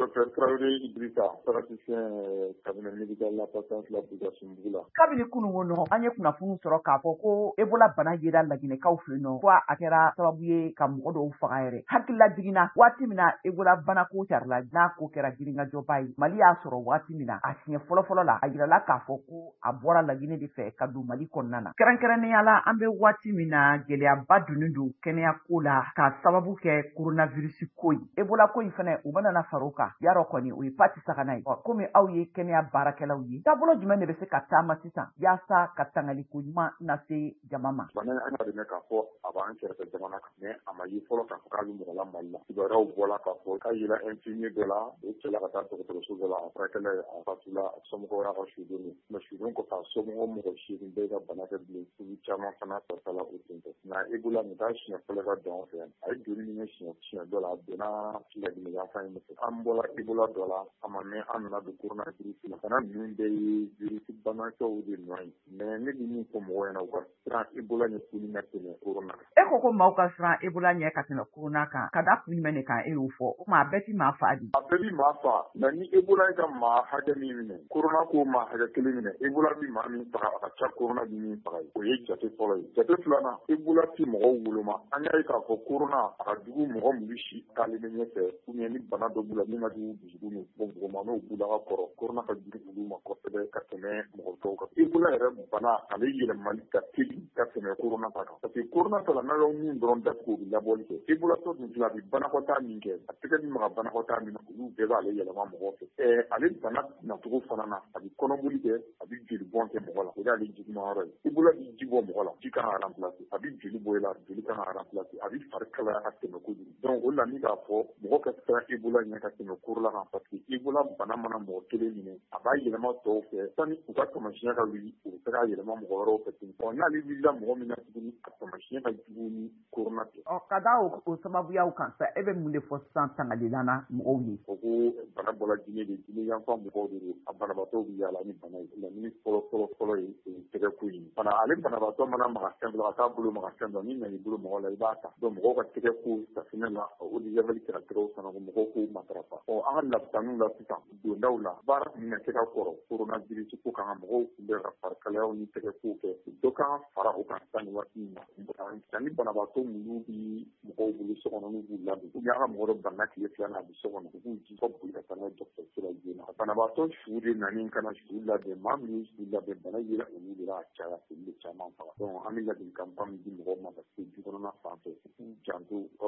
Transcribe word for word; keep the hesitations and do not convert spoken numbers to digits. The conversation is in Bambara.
Docteur Traoré Idrissa, praticien cabinet médical la patience l'application Bula. Kabini kunungo no an ye kunnafoni sɔrɔ k'a fɔ ko Ebola bana yera Laginɛkaw fɛ yen nɔ ko a kɛra sababu ye ka mɔgɔ dɔw faga yɛrɛ. Hakilila jiginna waati min na Ebola bana ko carila n'a ko kɛra giringajɔba ye. Mali y'a sɔrɔ waati min na a siɲɛ fɔlɔ fɔlɔ la a yirala k'a fɔ ko a bɔra Laginɛ de fɛ ka don Mali kɔnɔna na. Kɛrɛnkɛrɛnnenya la an bɛ waati min na gɛlɛyaba donnen don kɛnɛya ko la ka sababu kɛ coronavirus ko ye. Ebola ko in fɛnɛ u bɛna fara o kan. Yarɔ kɔni o ye pati sagana ye. Komi aw ye kɛnɛya baarakɛlaw ye taabolo jumɛn de bɛ se ka taama sisan yaasa ka tangaliko ɲuman lase jama ma. Bana an y'a dɛmɛ k'a fɔ a b'an kɛrɛfɛ jamana kan mais a ma ye fɔlɔ k'a fɔ k'a bɛ mɔgɔ la Mali la. Kibaruyaw bɔla k'a fɔ k'a yera infirmier dɔ la o cɛla ka taa dɔgɔtɔrɔso dɔ la a furakɛla a fatula a somɔgɔw y'a ka sudon ye mais sudon kɔfɛ a somɔgɔw mɔgɔ seegin bɛɛ ka bana kɛ bilen sugu caman fana tɔtala o ten tɔ nka Ebola nin t'a siɲɛ fɔlɔ ka don an fɛ yan a ye joli min kɛ siɲɛ siɲɛ dɔ la a donna Laginɛ yanfan in fɛ an bɔla Ebola dɔ la a ma mɛn an nana don coronavirus la bana ninnu bɛɛ ye virus banakɛw de nɔ ye mais ne bɛ min fɔ mɔgɔw ɲɛna u ka siran Ebola ɲɛ tuguni ka tɛmɛ corona kan. E ko ko maaw ka siran Ebola ɲɛ ka tɛmɛ corona kan ka da kun jumɛn de kan e y'o fɔ o tuma a bɛɛ ti maa fa di. A bɛɛ bi maa fa nka ni Ebola ye ka maa hakɛ min minɛ corona ko maa hakɛ kelen minɛ Ebola bi maa min faga a ka ca corona bi min faga ye o ye jate fɔlɔ ye jate filanan Ebola ti mɔgɔw woloma an y'a ye k'a fɔ corona a ka jugu mɔgɔ min bi si taalen bɛ ɲɛfɛ ou bien ni bana dɔ b'u la min ka jugu dusukun ni bɔgɔmaniw b'u la ka kɔrɔ corona ka jugu olu ma kosɛbɛ ka tɛmɛ mɔgɔ tɔw kan Ebola yɛrɛ bana ale yɛlɛmali ka teli ka tɛmɛ corona ta kan parce que corona ta la n'a y'aw min dɔrɔn datugu o bɛ labɔli kɛ Ebola tɔ dun filɛ a bɛ banakɔtaa min kɛ a tɛgɛ ni maga banakɔtaa min na olu bɛɛ b'ale yɛlɛma mɔgɔ fɛ ɛɛ ale bana nacogo fana na a bɛ kɔnɔboli kɛ a bɛ joli bɔn kɛ mɔgɔ la o y'ale juguman yɔrɔ ye Ebola bɛ ji bɔ mɔgɔ la ji kan ka remplacer a bɛ joli bɔ i la joli kan ka remplacer a bɛ fari kalaya ka tɛmɛ kojugu donc o la ni k'a fɔ mɔgɔ ka siran Ebola ɲɛ ka tɛmɛ corona kan parce que Ebola bana mana mɔgɔ kelen minɛ a b'a yɛlɛma tɔw fɛ sani u ka taamasiyɛn ka wuli u bɛ se k'a yɛlɛma mɔgɔ wɛrɛw fɛ tuguni ɔ n'ale wulila mɔgɔ min na tuguni a taamasiyɛn ka jugu ni corona tɛ. Ɔ ka da o, o sababuyaw kan sa e bɛ mun de fɔ sisan tangalilana mɔgɔw ye. o ko bana bɔla Guinée de Guinée yanfan mɔgɔw de don a banabaatɔw bɛ yaala ni bana ye laɲini fɔlɔ fɔlɔ fɔlɔ ye o ye tɛgɛko ye fana ale banabaatɔ mana maga fɛn dɔ la ka taa bolo maga fɛn dɔ ni nan'i bolo mɔgɔ la i b'a ta donc mɔgɔw ka tɛgɛko safinɛ la o de javel kɛra tɛgɛw sanako mɔgɔw k'o matarafa ɔ an ka lafisanuw la sisan dondaw la baara min na tɛgɛ kɔrɔ coronavirus ko kan ka mɔgɔw kunbɛn ka farikalayaw ni tɛgɛko kɛ dɔ kan fara o kan sisan nin waati in na ni banabaatɔ minnu bi mɔgɔw bolo so kɔnɔ n'u b'u ladon ou bien an ka mɔgɔ dɔ banna tile filanan a bɛ so kɔnɔ u b'u ji fɔ boli ka taa n'a ye dɔgɔtɔrɔso la joona banabaatɔ su de nani kana su labɛn maa min ye su labɛn bana yera olu de la a caya olu de caman faga donc an bɛ ladilikanba min di mɔgɔw ma ka se du kɔnɔna fan fɛ